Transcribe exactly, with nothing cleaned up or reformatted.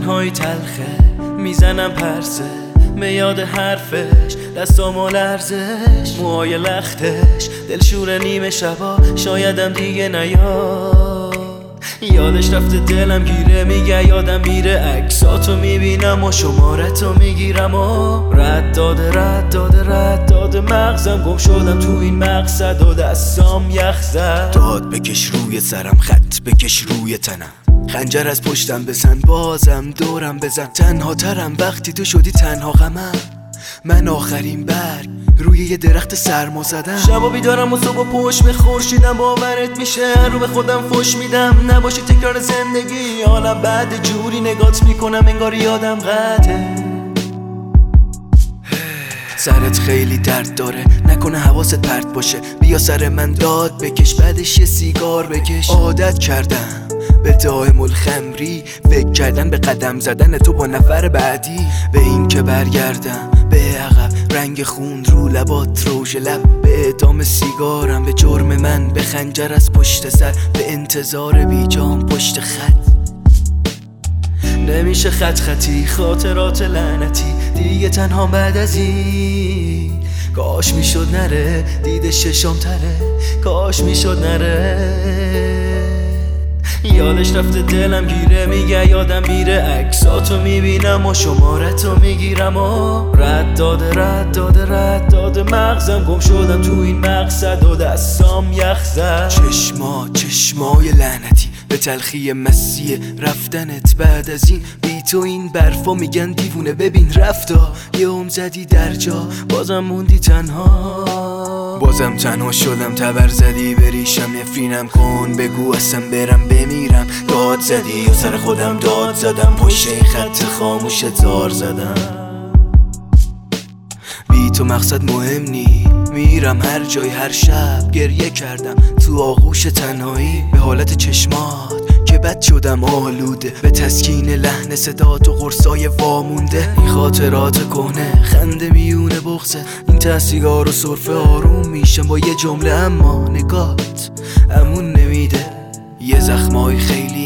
تنهایی تلخه میزنم پرسه به یاد حرفش دستامو لرزش موهای لختش دلشور نیمه شبا شایدم دیگه نیاد یادش رفته دلم گیره میگه یادم میره عکساتو میبینم و شمارتو میگیرم و رد داده رد داده رد داده مغزم گم شدم تو این مقصد و دستام یخ زد داد بکش روی سرم خط بکش روی تنم خنجر از پشتم بزن بازم دورم بزن تنها ترم وقتی تو شدی تنها غمم من آخرین برگ روی یه درخت سرما زدم شبا بیدارم و صبح پشت به خورشیدم باورت میشه رو به خودم فش میدم نباشی تکرار زندگی حالم بعد جوری نگات میکنم انگار یادم قطعه سرت خیلی درد داره نکنه حواست پرت باشه بیا سر من داد بکش بعدش یه سیگار بکش عادت کردم به دائم الخمری فکر کردن به قدم زدن تو با نفر بعدی به این که برگردم به عقب رنگ خون رو لبات روژ لب به اعدام سیگارم به جرم من به خنجر از پشت سر به انتظار بیجام پشت خط نمیشه خط خطی خاطرات لعنتی دیگه تنها بعد از این کاش میشد نره دید ششم تره کاش میشد نره یادش رفته دلم گیره میگه یادم میره عکساتو میبینم و شمارتو میگیرم و رد داده رد داده رد داده مغزم گم شدم تو این مقصد و دستام یخ زد چشما چشمای لعنتی به تلخی مسیح رفتنت بعد از این بی تو این برفا میگن دیوونه ببین رفتا یه ام زدی در جا بازم موندی تنها بازم تنها شدم تبر زدی بریشم نفرینم کن بگو اصلا برم بمیرم داد زدی و سر خودم داد زدم پشت این خط خاموشت زار زدم بی تو مقصد مهم نی میرم هر جای هر شب گریه کردم تو آغوش تنهایی به حالت چشمات که بد شدم آلوده به تسکین لحن صدات و قرصای وامونده این خاطرات کهنه خنده میونه بغزه این ته سیگار و سرفه آروم میشم با یه جمله اما نگات امون نمیده یه زخمای خیلی